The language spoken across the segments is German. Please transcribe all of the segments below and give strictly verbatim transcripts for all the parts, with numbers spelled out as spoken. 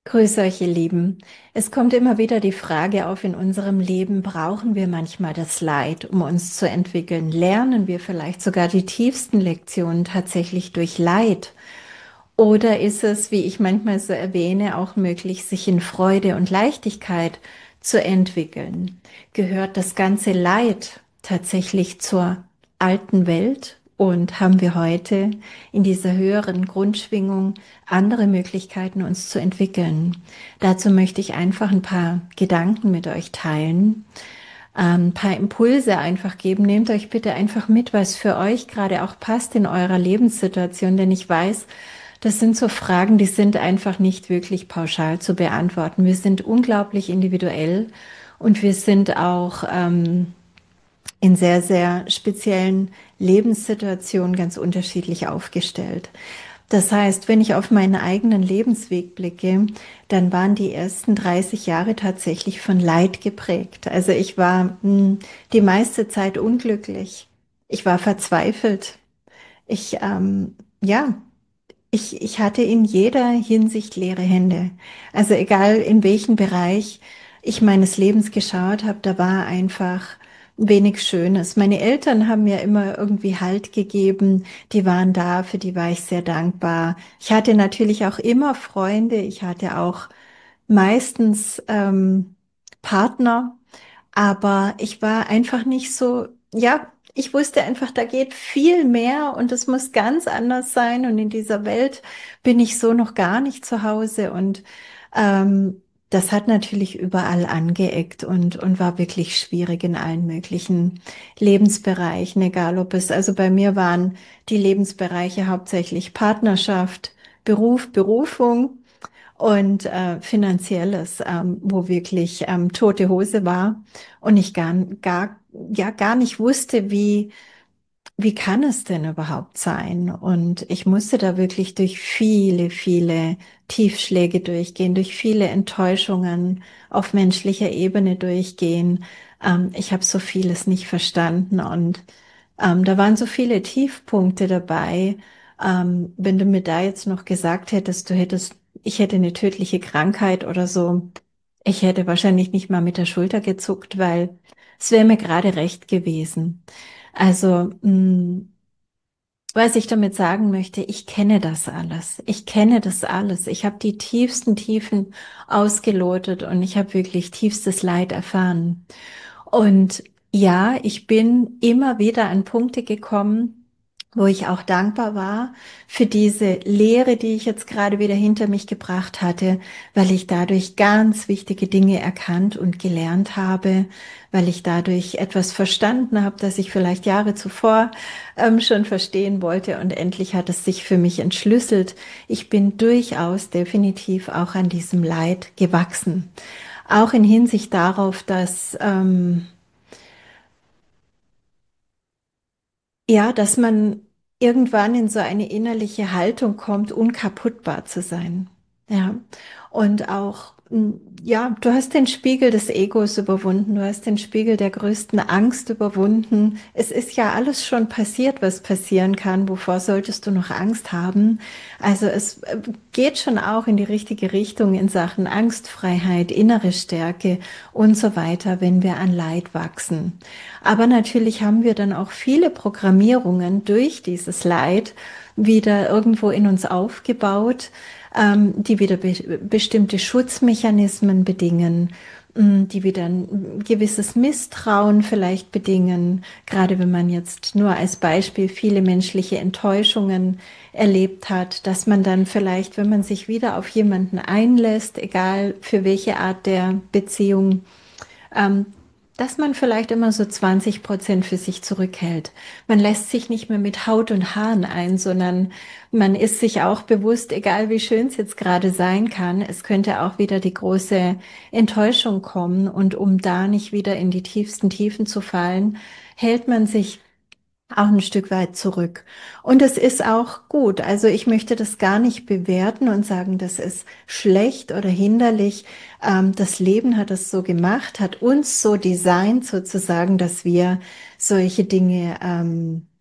Grüß euch, ihr Lieben. Es kommt immer wieder die Frage auf in unserem Leben, brauchen wir manchmal das Leid, um uns zu entwickeln? Lernen wir vielleicht sogar die tiefsten Lektionen tatsächlich durch Leid? Oder ist es, wie ich manchmal so erwähne, auch möglich, sich in Freude und Leichtigkeit zu entwickeln? Gehört das ganze Leid tatsächlich zur alten Welt? Und haben wir heute in dieser höheren Grundschwingung andere Möglichkeiten, uns zu entwickeln? Dazu möchte ich einfach ein paar Gedanken mit euch teilen, ein paar Impulse einfach geben. Nehmt euch bitte einfach mit, was für euch gerade auch passt in eurer Lebenssituation, denn ich weiß, das sind so Fragen, die sind einfach nicht wirklich pauschal zu beantworten. Wir sind unglaublich individuell und wir sind auch ähm, in sehr, sehr speziellen Lebenssituationen ganz unterschiedlich aufgestellt. Das heißt, wenn ich auf meinen eigenen Lebensweg blicke, dann waren die ersten dreißig Jahre tatsächlich von Leid geprägt. Also ich war mh, die meiste Zeit unglücklich. Ich war verzweifelt. Ich, ähm, ja, ich, ich hatte in jeder Hinsicht leere Hände. Also egal in welchen Bereich ich meines Lebens geschaut habe, da war einfach wenig Schönes. Meine Eltern haben mir immer irgendwie Halt gegeben. Die waren da, für die war ich sehr dankbar. Ich hatte natürlich auch immer Freunde. Ich hatte auch meistens ähm, Partner, aber ich war einfach nicht so, ja, ich wusste einfach, da geht viel mehr und es muss ganz anders sein. Und in dieser Welt bin ich so noch gar nicht zu Hause. Und ähm, das hat natürlich überall angeeckt und, und war wirklich schwierig in allen möglichen Lebensbereichen, egal ob es, also bei mir waren die Lebensbereiche hauptsächlich Partnerschaft, Beruf, Berufung und äh, Finanzielles, ähm, wo wirklich ähm, tote Hose war und ich gar, gar, ja, gar nicht wusste, wie, wie kann es denn überhaupt sein? Und ich musste da wirklich durch viele, viele Tiefschläge durchgehen, durch viele Enttäuschungen auf menschlicher Ebene durchgehen. Ähm, ich habe so vieles nicht verstanden und ähm, da waren so viele Tiefpunkte dabei. Ähm, wenn du mir da jetzt noch gesagt hättest, du hättest, ich hätte eine tödliche Krankheit oder so, ich hätte wahrscheinlich nicht mal mit der Schulter gezuckt, weil es wäre mir gerade recht gewesen. Also, mh, was ich damit sagen möchte, ich kenne das alles. Ich kenne das alles. Ich habe die tiefsten Tiefen ausgelotet und ich habe wirklich tiefstes Leid erfahren. Und ja, ich bin immer wieder an Punkte gekommen, wo ich auch dankbar war für diese Lehre, die ich jetzt gerade wieder hinter mich gebracht hatte, weil ich dadurch ganz wichtige Dinge erkannt und gelernt habe, weil ich dadurch etwas verstanden habe, das ich vielleicht Jahre zuvor ähm, schon verstehen wollte und endlich hat es sich für mich entschlüsselt. Ich bin durchaus definitiv auch an diesem Leid gewachsen. Auch in Hinsicht darauf, dass ähm, ja, dass man irgendwann in so eine innerliche Haltung kommt, unkaputtbar zu sein. Ja. Und auch, m, ja, du hast den Spiegel des Egos überwunden, du hast den Spiegel der größten Angst überwunden. Es ist ja alles schon passiert, was passieren kann. Wovor solltest du noch Angst haben? Also es äh, geht schon auch in die richtige Richtung in Sachen Angstfreiheit, innere Stärke und so weiter, wenn wir an Leid wachsen. Aber natürlich haben wir dann auch viele Programmierungen durch dieses Leid wieder irgendwo in uns aufgebaut, ähm, die wieder be bestimmte Schutzmechanismen bedingen, mh, die wieder ein gewisses Misstrauen vielleicht bedingen, gerade wenn man jetzt nur als Beispiel viele menschliche Enttäuschungen erlebt hat, dass man dann vielleicht, wenn man sich wieder auf jemanden einlässt, egal für welche Art der Beziehung, ähm, dass man vielleicht immer so zwanzig Prozent für sich zurückhält. Man lässt sich nicht mehr mit Haut und Haaren ein, sondern man ist sich auch bewusst, egal wie schön es jetzt gerade sein kann, es könnte auch wieder die große Enttäuschung kommen. Und um da nicht wieder in die tiefsten Tiefen zu fallen, hält man sich auch ein Stück weit zurück. Und es ist auch gut. Also ich möchte das gar nicht bewerten und sagen, das ist schlecht oder hinderlich. Ähm, das Leben hat es so gemacht, hat uns so designt sozusagen, dass wir solche Dinge ähm,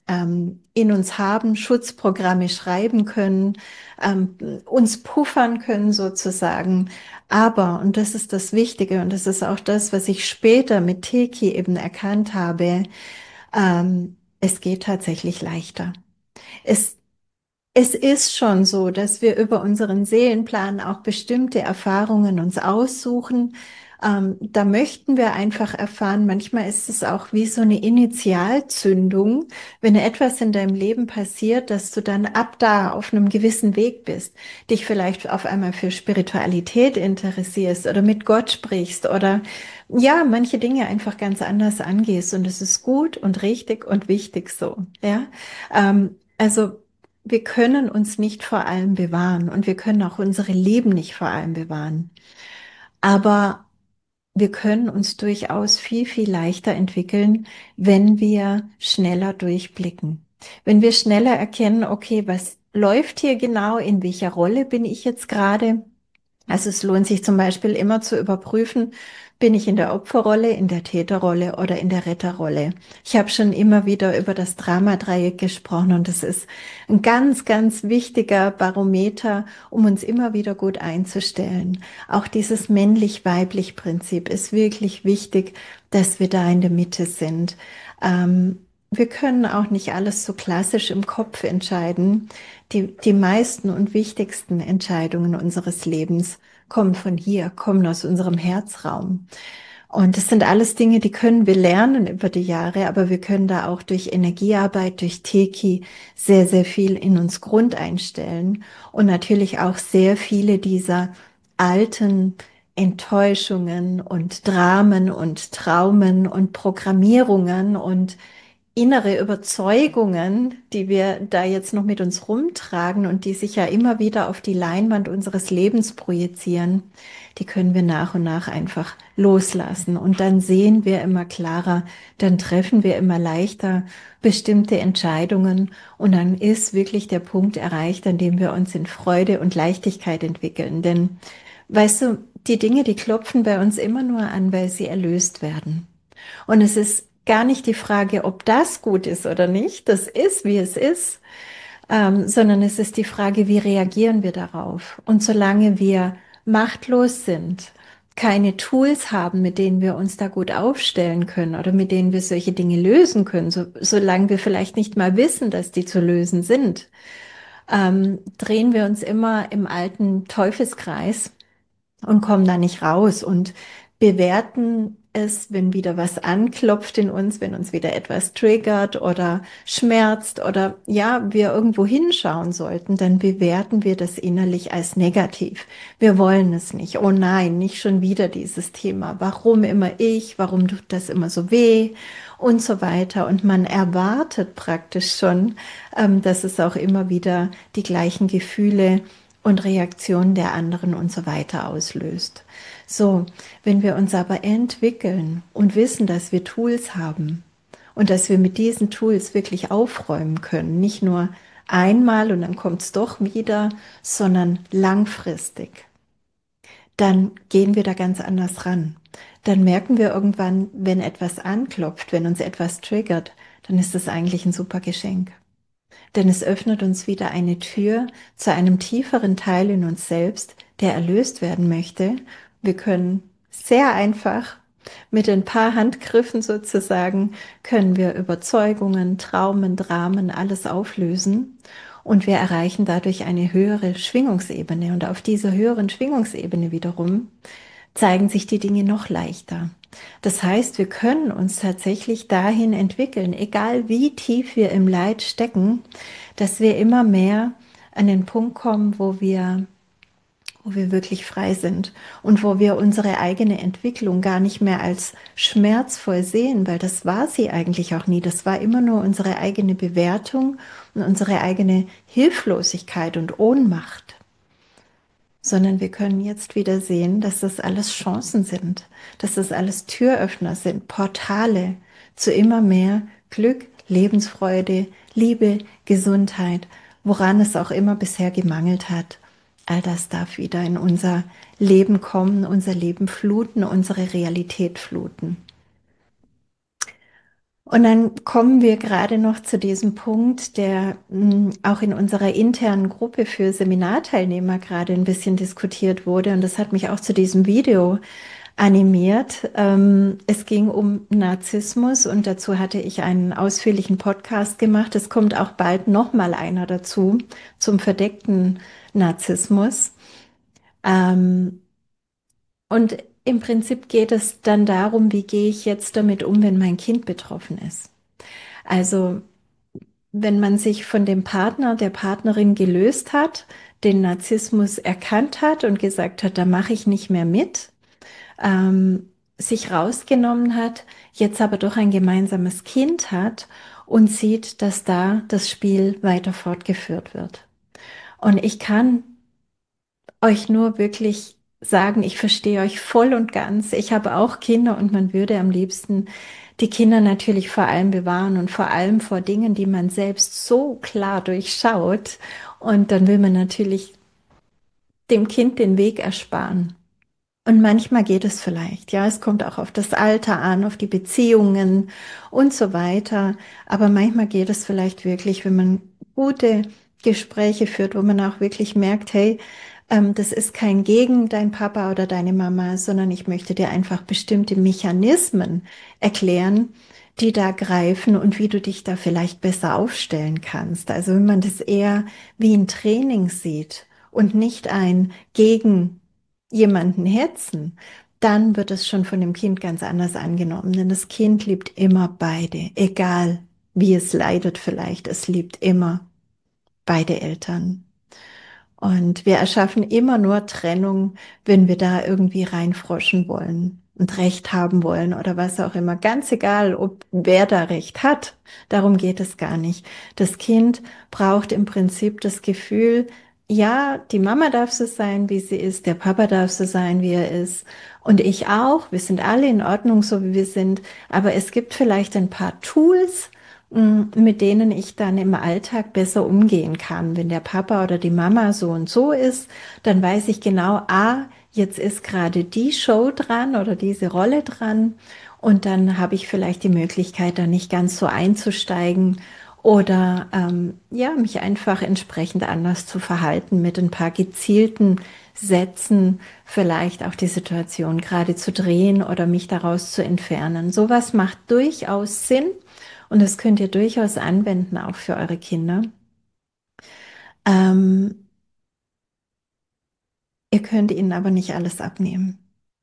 ähm, in uns haben, Schutzprogramme schreiben können, ähm, uns puffern können sozusagen. Aber, und das ist das Wichtige und das ist auch das, was ich später mit Teki eben erkannt habe, ähm, es geht tatsächlich leichter. Es Es ist schon so, dass wir über unseren Seelenplan auch bestimmte Erfahrungen uns aussuchen. Ähm, da möchten wir einfach erfahren, manchmal ist es auch wie so eine Initialzündung, wenn etwas in deinem Leben passiert, dass du dann ab da auf einem gewissen Weg bist, dich vielleicht auf einmal für Spiritualität interessierst oder mit Gott sprichst oder ja, manche Dinge einfach ganz anders angehst und es ist gut und richtig und wichtig so, ja. Ähm, also wir können uns nicht vor allem bewahren und wir können auch unsere Leben nicht vor allem bewahren. Aber wir können uns durchaus viel, viel leichter entwickeln, wenn wir schneller durchblicken. Wenn wir schneller erkennen, okay, was läuft hier genau, in welcher Rolle bin ich jetzt gerade? Also es lohnt sich zum Beispiel immer zu überprüfen, bin ich in der Opferrolle, in der Täterrolle oder in der Retterrolle. Ich habe schon immer wieder über das Dramadreieck gesprochen und das ist ein ganz, ganz wichtiger Barometer, um uns immer wieder gut einzustellen. Auch dieses männlich-weiblich Prinzip ist wirklich wichtig, dass wir da in der Mitte sind. Ähm, wir können auch nicht alles so klassisch im Kopf entscheiden. Die, die meisten und wichtigsten Entscheidungen unseres Lebens kommen von hier, kommen aus unserem Herzraum. Und das sind alles Dinge, die können wir lernen über die Jahre, aber wir können da auch durch Energiearbeit, durch Teki sehr, sehr viel in uns Grund einstellen und natürlich auch sehr viele dieser alten Enttäuschungen und Dramen und Traumen und Programmierungen und innere Überzeugungen, die wir da jetzt noch mit uns rumtragen und die sich ja immer wieder auf die Leinwand unseres Lebens projizieren, die können wir nach und nach einfach loslassen. Und dann sehen wir immer klarer, dann treffen wir immer leichter bestimmte Entscheidungen und dann ist wirklich der Punkt erreicht, an dem wir uns in Freude und Leichtigkeit entwickeln. Denn, weißt du, die Dinge, die klopfen bei uns immer nur an, weil sie erlöst werden. Und es ist gar nicht die Frage, ob das gut ist oder nicht. Das ist, wie es ist. Ähm, sondern es ist die Frage, wie reagieren wir darauf? Und solange wir machtlos sind, keine Tools haben, mit denen wir uns da gut aufstellen können oder mit denen wir solche Dinge lösen können, so, solange wir vielleicht nicht mal wissen, dass die zu lösen sind, ähm, drehen wir uns immer im alten Teufelskreis und kommen da nicht raus und bewerten es, wenn wieder was anklopft in uns, wenn uns wieder etwas triggert oder schmerzt oder ja, wir irgendwo hinschauen sollten, dann bewerten wir das innerlich als negativ. Wir wollen es nicht. Oh nein, nicht schon wieder dieses Thema. Warum immer ich? Warum tut das immer so weh? Und so weiter. Und man erwartet praktisch schon, ähm, dass es auch immer wieder die gleichen Gefühle und Reaktionen der anderen und so weiter auslöst. So, wenn wir uns aber entwickeln und wissen, dass wir Tools haben und dass wir mit diesen Tools wirklich aufräumen können, nicht nur einmal und dann kommt es doch wieder, sondern langfristig, dann gehen wir da ganz anders ran. Dann merken wir irgendwann, wenn etwas anklopft, wenn uns etwas triggert, dann ist das eigentlich ein super Geschenk. Denn es öffnet uns wieder eine Tür zu einem tieferen Teil in uns selbst, der erlöst werden möchte. Wir können sehr einfach mit ein paar Handgriffen sozusagen, können wir Überzeugungen, Traumen, Dramen, alles auflösen. Und wir erreichen dadurch eine höhere Schwingungsebene. Und auf dieser höheren Schwingungsebene wiederum zeigen sich die Dinge noch leichter. Das heißt, wir können uns tatsächlich dahin entwickeln, egal wie tief wir im Leid stecken, dass wir immer mehr an den Punkt kommen, wo wir, wo wir wirklich frei sind und wo wir unsere eigene Entwicklung gar nicht mehr als schmerzvoll sehen, weil das war sie eigentlich auch nie. Das war immer nur unsere eigene Bewertung und unsere eigene Hilflosigkeit und Ohnmacht, sondern wir können jetzt wieder sehen, dass das alles Chancen sind, dass das alles Türöffner sind, Portale zu immer mehr Glück, Lebensfreude, Liebe, Gesundheit, woran es auch immer bisher gemangelt hat. All das darf wieder in unser Leben kommen, unser Leben fluten, unsere Realität fluten. Und dann kommen wir gerade noch zu diesem Punkt, der mh, auch in unserer internen Gruppe für Seminarteilnehmer gerade ein bisschen diskutiert wurde. Und das hat mich auch zu diesem Video animiert. Ähm, es ging um Narzissmus und dazu hatte ich einen ausführlichen Podcast gemacht. Es kommt auch bald noch mal einer dazu zum verdeckten Narzissmus. Ähm, und im Prinzip geht es dann darum, wie gehe ich jetzt damit um, wenn mein Kind betroffen ist. Also wenn man sich von dem Partner, der Partnerin gelöst hat, den Narzissmus erkannt hat und gesagt hat, da mache ich nicht mehr mit, ähm, sich rausgenommen hat, jetzt aber doch ein gemeinsames Kind hat und sieht, dass da das Spiel weiter fortgeführt wird. Und ich kann euch nur wirklich sagen, ich verstehe euch voll und ganz. Ich habe auch Kinder und man würde am liebsten die Kinder natürlich vor allem bewahren und vor allem vor Dingen, die man selbst so klar durchschaut. Und dann will man natürlich dem Kind den Weg ersparen. Und manchmal geht es vielleicht, ja, es kommt auch auf das Alter an, auf die Beziehungen und so weiter. Aber manchmal geht es vielleicht wirklich, wenn man gute Gespräche führt, wo man auch wirklich merkt, hey, ähm, das ist kein gegen dein Papa oder deine Mama, sondern ich möchte dir einfach bestimmte Mechanismen erklären, die da greifen und wie du dich da vielleicht besser aufstellen kannst. Also wenn man das eher wie ein Training sieht und nicht ein gegen jemanden hetzen, dann wird es schon von dem Kind ganz anders angenommen. Denn das Kind liebt immer beide, egal wie es leidet vielleicht, es liebt immer beide Eltern. Und wir erschaffen immer nur Trennung, wenn wir da irgendwie reinfroschen wollen und Recht haben wollen oder was auch immer. Ganz egal, ob wer da Recht hat. Darum geht es gar nicht. Das Kind braucht im Prinzip das Gefühl, ja, die Mama darf so sein, wie sie ist, der Papa darf so sein, wie er ist. Und ich auch. Wir sind alle in Ordnung, so wie wir sind. Aber es gibt vielleicht ein paar Tools, mit denen ich dann im Alltag besser umgehen kann. Wenn der Papa oder die Mama so und so ist, dann weiß ich genau, ah, jetzt ist gerade die Show dran oder diese Rolle dran und dann habe ich vielleicht die Möglichkeit, da nicht ganz so einzusteigen oder ähm, ja, mich einfach entsprechend anders zu verhalten mit ein paar gezielten Sätzen, vielleicht auch die Situation gerade zu drehen oder mich daraus zu entfernen. Sowas macht durchaus Sinn. Und das könnt ihr durchaus anwenden, auch für eure Kinder. Ähm, Ihr könnt ihnen aber nicht alles abnehmen.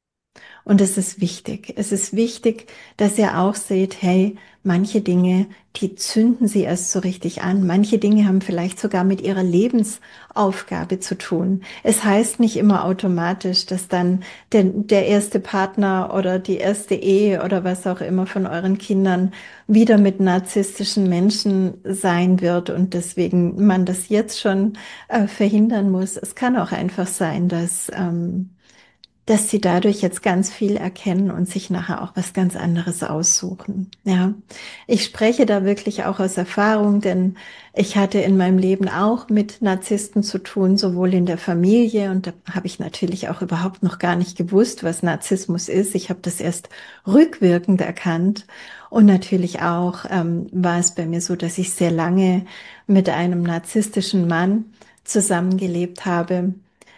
Und es ist wichtig. Es ist wichtig, dass ihr auch seht, hey, manche Dinge, die zünden sie erst so richtig an. Manche Dinge haben vielleicht sogar mit ihrer Lebensaufgabe zu tun. Es heißt nicht immer automatisch, dass dann der, der erste Partner oder die erste Ehe oder was auch immer von euren Kindern wieder mit narzisstischen Menschen sein wird und deswegen man das jetzt schon äh, verhindern muss. Es kann auch einfach sein, dass ähm, dass sie dadurch jetzt ganz viel erkennen und sich nachher auch was ganz anderes aussuchen. Ja, ich spreche da wirklich auch aus Erfahrung, denn ich hatte in meinem Leben auch mit Narzissten zu tun, sowohl in der Familie und da habe ich natürlich auch überhaupt noch gar nicht gewusst, was Narzissmus ist. Ich habe das erst rückwirkend erkannt und natürlich auch ähm, war es bei mir so, dass ich sehr lange mit einem narzisstischen Mann zusammengelebt habe.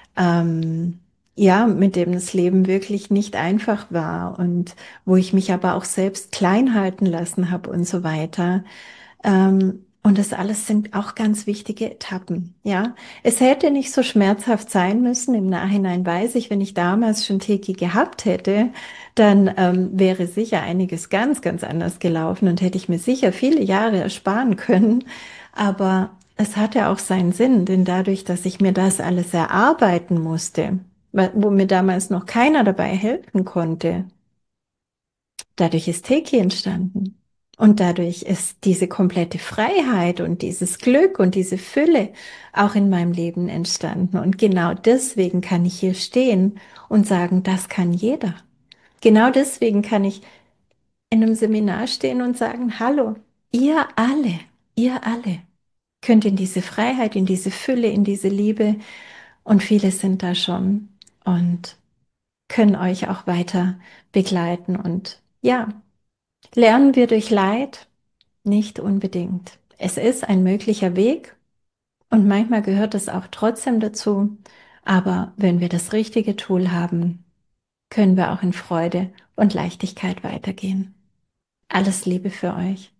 Ähm, ja, mit dem das Leben wirklich nicht einfach war und wo ich mich aber auch selbst klein halten lassen habe und so weiter. Ähm, und das alles sind auch ganz wichtige Etappen. Ja, es hätte nicht so schmerzhaft sein müssen. Im Nachhinein weiß ich, wenn ich damals schon Teki gehabt hätte, dann ähm, wäre sicher einiges ganz, ganz anders gelaufen und hätte ich mir sicher viele Jahre ersparen können. Aber es hatte auch seinen Sinn, denn dadurch, dass ich mir das alles erarbeiten musste, wo mir damals noch keiner dabei helfen konnte, dadurch ist Teki entstanden. Und dadurch ist diese komplette Freiheit und dieses Glück und diese Fülle auch in meinem Leben entstanden. Und genau deswegen kann ich hier stehen und sagen, das kann jeder. Genau deswegen kann ich in einem Seminar stehen und sagen, hallo, ihr alle, ihr alle könnt in diese Freiheit, in diese Fülle, in diese Liebe und viele sind da schon und können euch auch weiter begleiten und ja, Lernen wir durch Leid? Nicht unbedingt. Es ist ein möglicher Weg und manchmal gehört es auch trotzdem dazu. Aber wenn wir das richtige Tool haben, können wir auch in Freude und Leichtigkeit weitergehen. Alles Liebe für euch.